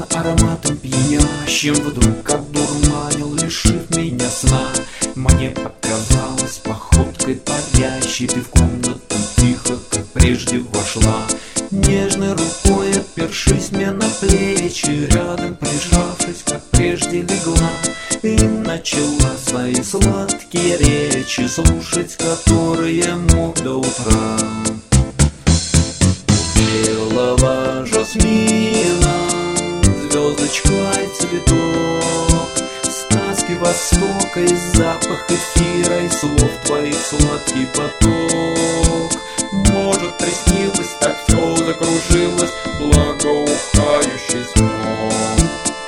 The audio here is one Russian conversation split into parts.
ароматом пьянящим вдруг одурманил, лишив меня сна. Мне показалось походкой парящей, ты в комнату тихо, как прежде, вошла. Нежной рукой опершись мне на плечи, рядом прижавшись, как прежде, легла. И начала свои сладкие речи, слушать которые мог до утра. Белого жасмина, звездочка и цветок, сказки Востока и запах эфира, и слов твоих сладкий поток. Может, приснилось, так все закружилось, благоухающий сон.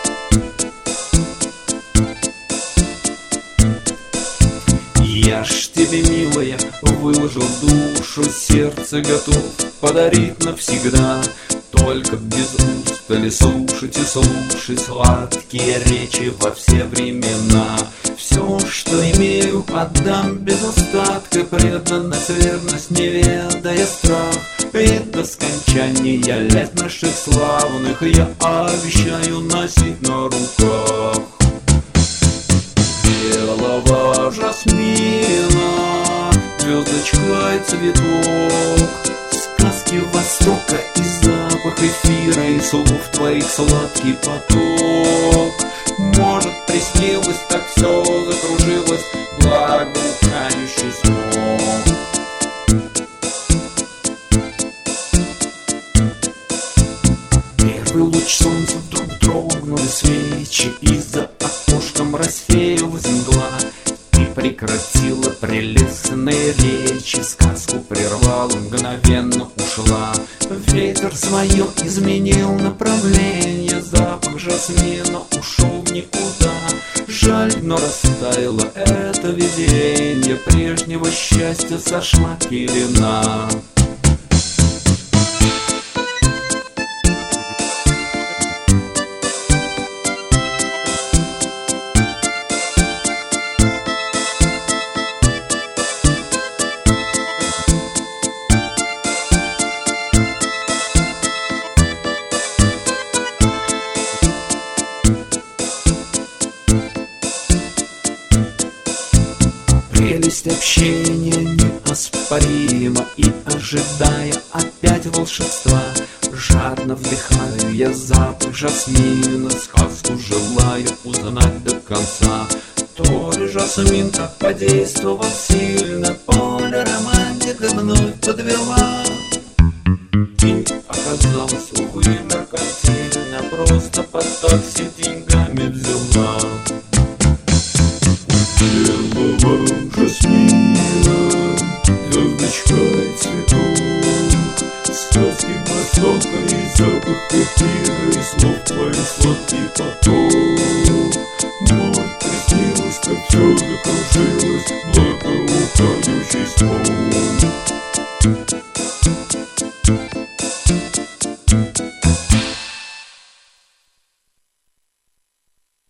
Я ж тебе, милая, выложил душу, сердце готов подарить навсегда. Только без устали слушать и слушать сладкие речи во все времена. Все, что имею, отдам без остатка, преданность, верность, не ведая страх. И до скончания лет наших славных я обещаю носить на руках. Белого жасмина, звездочка и цветок, сказки Востока и запах эфира, и слов твоих сладкий поток. Может, приснилось, так все закружилось, благоухающий сон. Первый луч солнца вдруг дрогнули свечи, и за окошком рассеялась мгла. Ты прекратила прелестные речи, сказку прервала, мгновенно ушла. Ветер свое изменил направление, запах жасмина ушел в никуда. Жаль, но растаяло это видение, прежнего счастья сошла пелена. Прелесть общения неоспорима, и, ожидая опять волшебства, жадно вдыхаю я запах жасмина, сказку желаю узнать до конца. То ли жасмин так подействовал сильно, поле романтика вновь подвела. И оказалось, увы, меркантильно, просто под такси деньгами взяла. Белого жасмина, звездочка и цветок, сказки Востока и запах эфира, и слов твоих сладкий поток. Может, приснилось, как все закружилось, благоухающий сон.